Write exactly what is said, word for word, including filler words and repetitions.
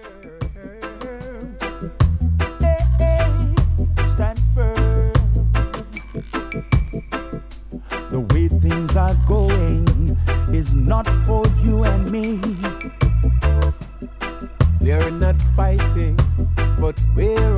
Hey, hey, stand firm. The way things are going is not for you and me. We're not fighting, but we're